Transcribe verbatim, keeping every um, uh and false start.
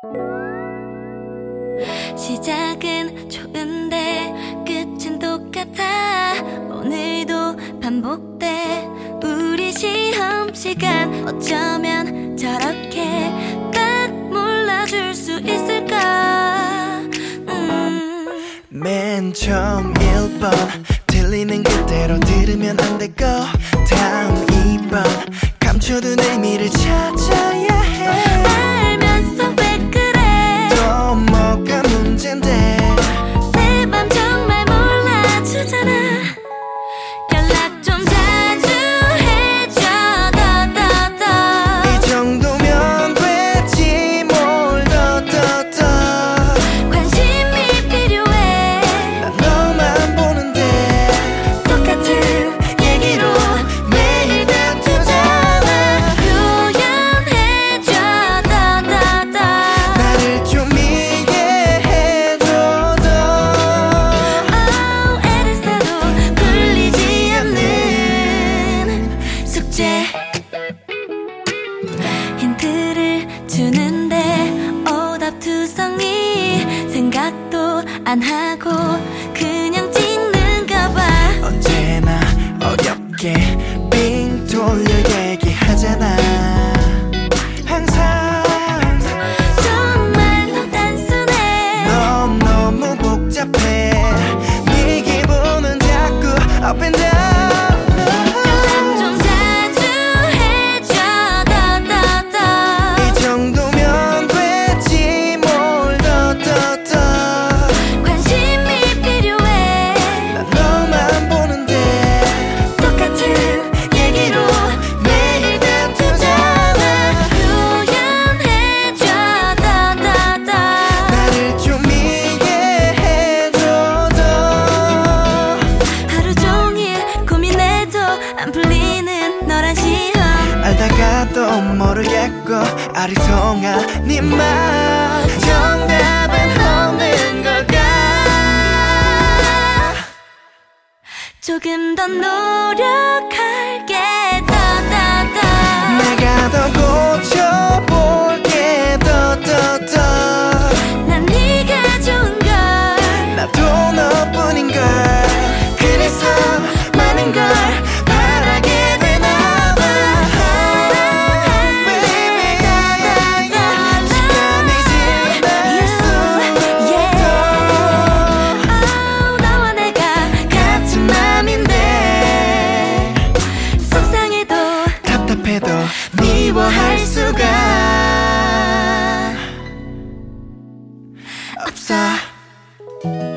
시작은 좋은데 끝은 똑같아. 오늘도 반복돼. 우리 시험 시간 어쩌면 저렇게 딱 몰라줄 수 있을까. 음. 맨 처음 일 번 들리는 그대로 들으면 안 되고, 다음 이 번 감춰둔 의미를 찾아야 해. 알면서 왜 그래. 또 뭐가 문제인데. 내 맘 정말 몰라주잖아. 연락 좀 자주 해줘. 더더더 이 정도면 되지 뭘 더 더 더. 관심이 필요해. 난 너만 보는데 똑같은 얘기로 매일 다투잖아. 표현해줘. 더더더 나를 좀 이해해줘 더. oh, 애를 써도 풀리지 않는 숙제. 힌트를 주는데 오답투성이. 생각도 안 하고 그냥 찍는가 봐. 언제나 어렵게 빙 돌려 얘기하잖아. 항상 정말로 단순해. 넌 너무 복잡해. 네 기분은 자꾸 up and down. 연락 좀 자주 해줘. 더더더 이 정도면 되지 뭘 더 더 더. 관심이 필요해. 난 너만 보는데 똑같은 얘기로 매일 다투잖아. 표현해줘. 더더더 나를 좀 이해해줘 더. 하루 종일 고민해도 안 풀리는 너란 시험. 알다가도 모르겠고 아리송한 네 말 정답은 없는 걸까. 조금 더 노력할게. 더더더 내가 더 고쳐볼게 더 더 더. 난 네가 좋은걸. 나도 너뿐인걸. 그래서 많은 걸 바라게 되나 봐. Baby, yeah, yeah, yeah. 시간이 지날수록 oh, 너와 내가 같은 맘인데 속상해도 답답해도 미워할 수가 없어.